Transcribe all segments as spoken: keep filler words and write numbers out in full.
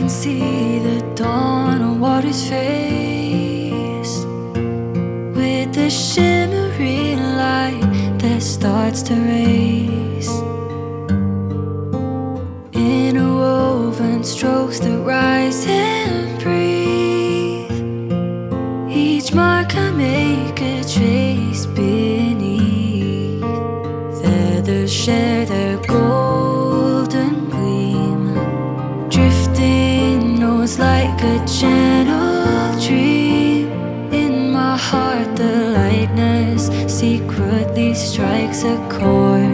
can see the dawn on water's face, with the shimmering light that starts to race. Interwoven strokes that rise and breathe. Each mark I make a trace beneath. Feathers share their golden gleam, drifting nose like a gentle dream. In my heart the lightness secretly strikes a chord.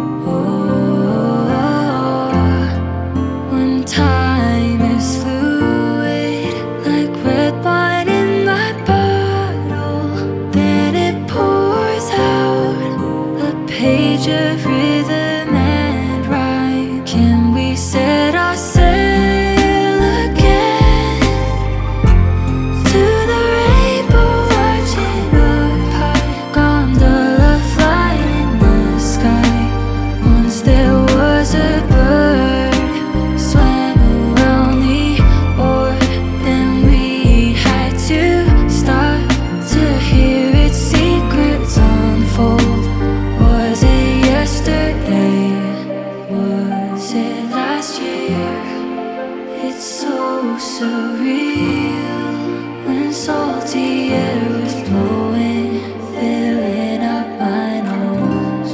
Oh, when time is fluid, like red wine in my bottle, then it pours out a page of rhythm and rhyme. Can we set our sail again to the rainbow arching up high? Gondola flying in the sky. Once there was a bird, swam around the orb. Then we had to stop to hear its secrets unfold. Was it yesterday? Was it last year? It's so surreal when salty air was blowing, filling up my nose.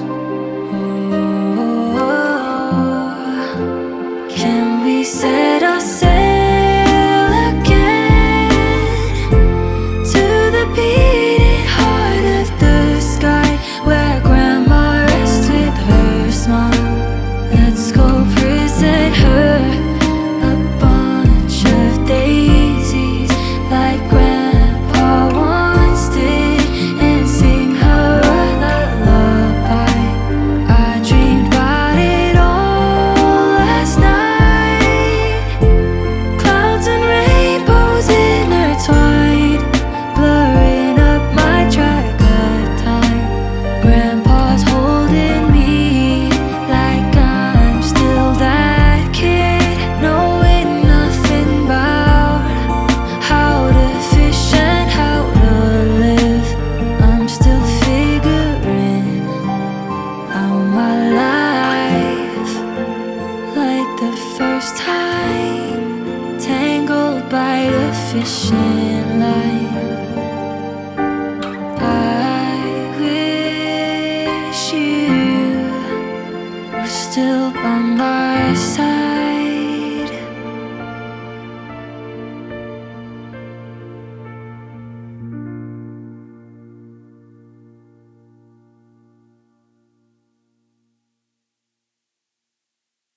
Oh, can we set our sail again to the beating heart of the sky, where grandma rests with her smile? Let's go present her a bunch of daisies like grandpa once did, and sing her a lullaby. I dreamed about it all last night. Clouds and rainbows intertwined, blurring up my track of time. Grandpa's holding me like I'm still that kid, knowing nothing about how to fish and how to live. I'm still figuring out my life, like the first time, tangled by the fishing line. I wish you were still by my side.